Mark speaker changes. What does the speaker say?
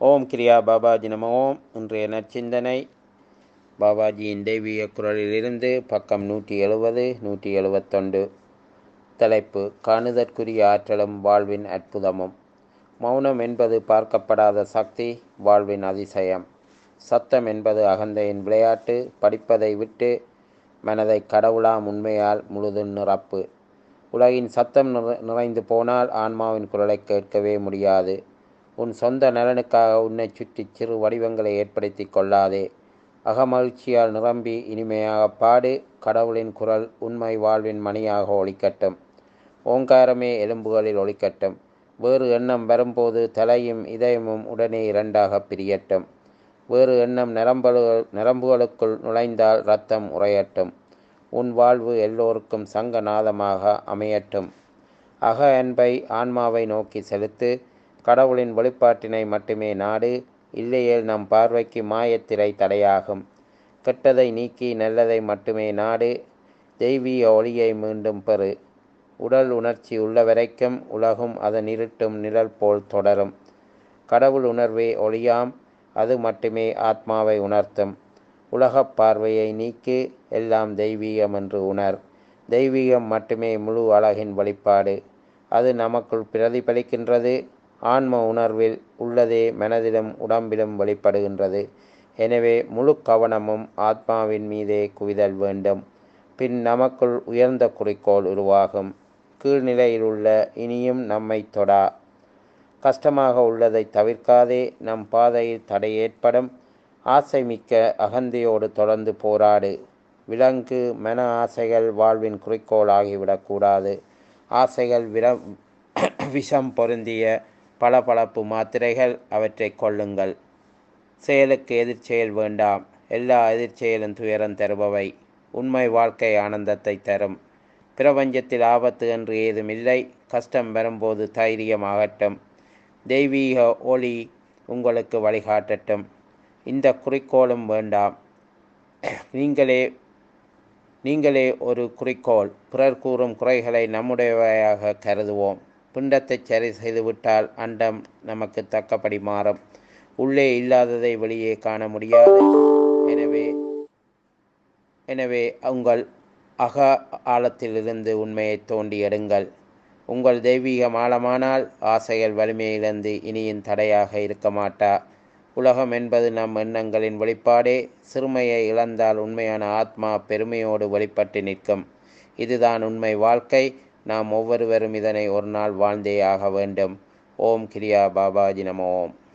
Speaker 1: ஓம் கிரியா பாபாஜி நம ஓம். இன்றைய நற்சிந்தனை பாபாஜியின் தெய்வீக குரலிலிருந்து பக்கம் 170 171. தலைப்பு: காணுதற்குரிய ஆற்றலும் வாழ்வின் அற்புதமும். மௌனம் என்பது பார்க்கப்படாத சக்தி, வாழ்வின் அதிசயம். சத்தம் என்பது அகந்தையின் விளையாட்டு, படிப்பதை விட்டு மனதை கடவுளாம் உண்மையால் முழுதும் நிரப்பு. உலகின் சத்தம் நிறைந்து போனால் ஆன்மாவின் குரலை கேட்கவே முடியாது. உன் சொந்த நலனுக்காக உன்னை சுற்றி சிறு வடிவங்களை ஏற்படுத்தி கொள்ளாதே. அகமகிழ்ச்சியால் நிரம்பி இனிமையாக பாடு. கடவுளின் குரல் உண்மை வாழ்வின் மணியாக ஒலிக்கட்டும். ஓங்காரமே எலும்புகளில் ஒலிக்கட்டும். வேறு எண்ணம் வரும்போது தலையும் இதயமும் உடனே இரண்டாக பிரியட்டும். வேறு எண்ணம் நரம்புகளுக்குள் நுழைந்தால் இரத்தம் உறையட்டும். உன் வாழ்வு எல்லோருக்கும் சங்கநாதமாக அமையட்டும். அக அன்பை ஆன்மாவை நோக்கி செலுத்து. கடவுளின் வெளிப்பாட்டினை மட்டுமே நாடு. இல்லையேல் நம் பார்வைக்கு மாயத்திரை தடையாகும். கெட்டதை நீக்கி நல்லதை மட்டுமே நாடு. தெய்வீக ஒளியை மீண்டும் பெறு. உடல் உணர்ச்சி உள்ள வரைக்கும் உலகும் அதன் இருட்டும் நிழல் போல் தொடரும். கடவுள் உணர்வே ஒளியாம். அது மட்டுமே ஆத்மாவை உணர்த்தும். உலகப் பார்வையை நீக்கு. எல்லாம் தெய்வீகம் என்று உணர். தெய்வீகம் மட்டுமே முழு அழகின் வெளிப்பாடு. அது நமக்குள் பிரதிபலிக்கின்றது. ஆன்ம உணர்வில் உள்ளதே மனதிலும் உடம்பிலும் வெளிப்படுகின்றது. எனவே முழு கவனமும் ஆத்மாவின் மீதே குவிதல் வேண்டும். பின் நமக்குள் உயர்ந்த குறிக்கோள் உருவாகும். கீழ்நிலையில் உள்ள இனியும் நம்மை தொடா. கஷ்டமாக உள்ளதை தவிர்க்காதே. நம் பாதையில் தடை ஏற்படும். ஆசை மிக்க அகந்தையோடு தொடர்ந்து போராடு. விலங்கு மன ஆசைகள் வாழ்வின் குறிக்கோள் ஆகிவிடக்கூடாது. ஆசைகள் விஷம் பொருந்திய பளபளப்பு மாத்திரைகள். அவற்றை கொள்ளுங்கள். செயலுக்கு எதிர்ச்செயல் வேண்டாம். எல்லா எதிர்ச்செயலும் துயரம் தருபவை. உண்மை வாழ்க்கை ஆனந்தத்தை தரும். பிரபஞ்சத்தில் ஆபத்து என்று ஏதுமில்லை. கஷ்டம் வரும்போது தைரியமாகட்டும். தெய்வீக ஒளி உங்களுக்கு வழிகாட்டட்டும். இந்த குறிக்கோளும் வேண்டாம். நீங்களே ஒரு குறிக்கோள். பிறர் கூறும் குறைகளை நம்முடையவையாக கருதுவோம். பிண்டத்தை சரி செய்துவிட்டால் அண்டம் நமக்கு தக்கபடி மாறும். உள்ளே இல்லாததை வெளியே காண முடியாது. எனவே உங்கள் அக ஆழத்திலிருந்து உண்மையை தோண்டி எடுங்கள். உங்கள் தெய்வீகம் ஆழமானால் ஆசைகள் வலிமையிலிருந்து இனியும் தடையாக இருக்க மாட்டா. உலகம் என்பது நம் எண்ணங்களின் வெளிப்பாடே. சிறுமையை இழந்தால் உண்மையான ஆத்மா பெருமையோடு வெளிப்பட்டு நிற்கும். இதுதான் உண்மை வாழ்க்கை. நாம் ஒவ்வொருவரும் இதனை ஒரு நாள் வாழ்ந்தே ஆக வேண்டும். ஓம் கிரியா பாபாஜி நம ஓம்.